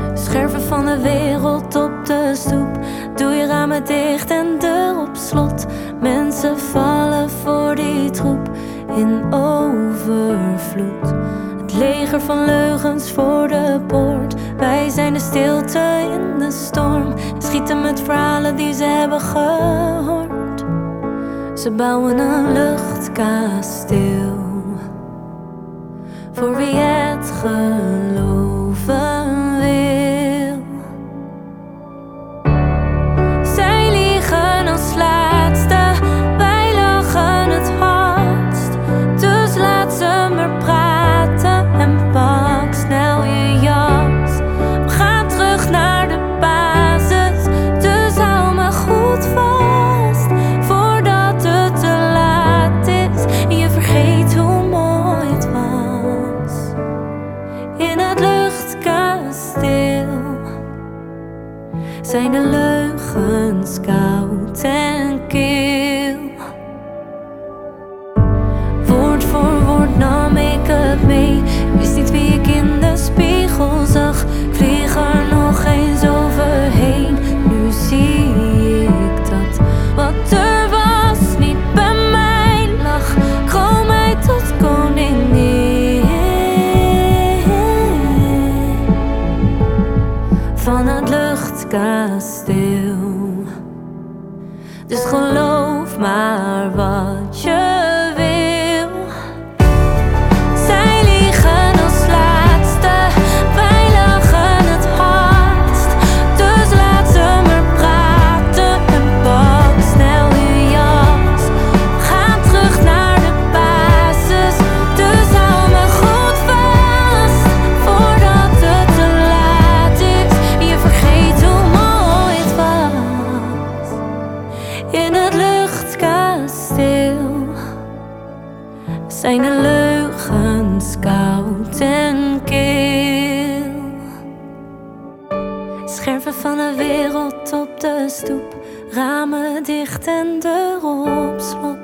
Scherven van de wereld op de stoep. Doe je ramen dicht en deur op slot. Mensen vallen voor die troep in overvloed. Het leger van leugens voor de poort. Wij zijn de stilte in de storm. Schieten met verhalen die ze hebben gehoord. Ze bouwen een luchtkasteel voor wie het geloven wil. Zij liegen als laatste, wij lachen het hardst. Dus laat ze maar praten en pak snel je jas. We gaan terug naar de basis, dus hou me goed vast voordat het te laat is. Je vergeet hoe mooi het was in het luchtkasteel. Zijn de leugens koud en kil. Woord voor woord nam ik het mee. Wist niet wie ik in de spiegel zag. Vlieg er nog eens overheen. Nu zie ik dat wat er was niet bij mij lag. Kroon mij tot koningin van het luchtkasteel. Dus geloof maar wat je wil. Zij liegen als laatste, wij lachen het hardst. Dus laat ze maar praten en pak snel je jas. We gaan terug naar de basis, dus hou me goed vast voordat het te laat is. Je vergeet hoe mooi het was in het luchtkasteel. Zijn de leugens koud en kil. Scherven van de wereld op de stoep. Ramen dicht en deur op slot.